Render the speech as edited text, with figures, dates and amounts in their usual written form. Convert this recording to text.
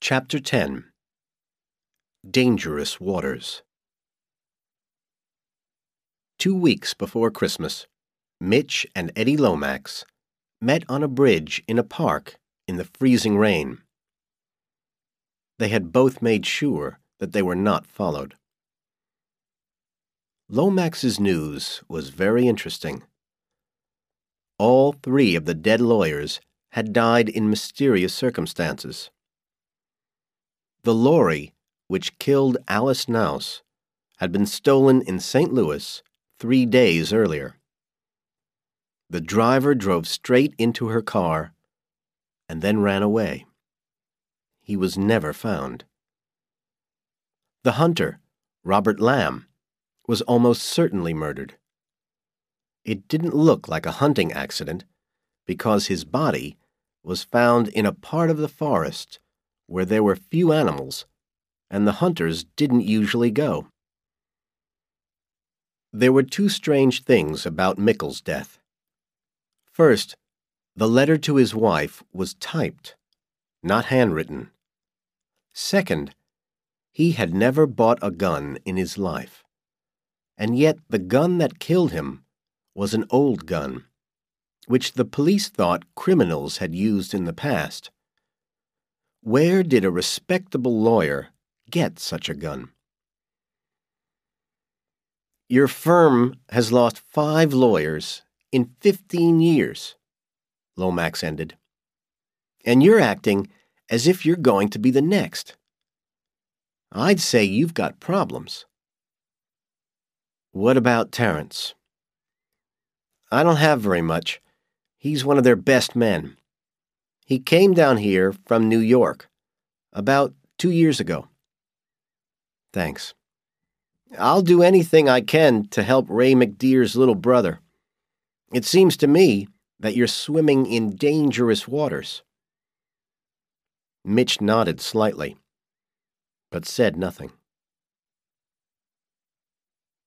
Chapter 10 Dangerous Waters 2 weeks before Christmas, Mitch and Eddie Lomax met on a bridge in a park in the freezing rain. They had both made sure that they were not followed. Lomax's news was very interesting. All 3 of the dead lawyers had died in mysterious circumstances. The lorry which killed Alice Knauss had been stolen in St. Louis 3 days earlier. The driver drove straight into her car and then ran away. He was never found. The hunter, Robert Lamb, was almost certainly murdered. It didn't look like a hunting accident because his body was found in a part of the forest where there were few animals and the hunters didn't usually go. There were 2 strange things about Mickle's death. First, the letter to his wife was typed, not handwritten. Second, he had never bought a gun in his life, and yet the gun that killed him was an old gun, which the police thought criminals had used in the past. Where did a respectable lawyer get such a gun? Your firm has lost 5 lawyers in 15 years, Lomax ended. And you're acting as if you're going to be the next. I'd say you've got problems. What about Terrence? I don't have very much. He's one of their best men. He came down here from New York about 2 years ago. Thanks. I'll do anything I can to help Ray McDeer's little brother. It seems to me that you're swimming in dangerous waters. Mitch nodded slightly, but said nothing.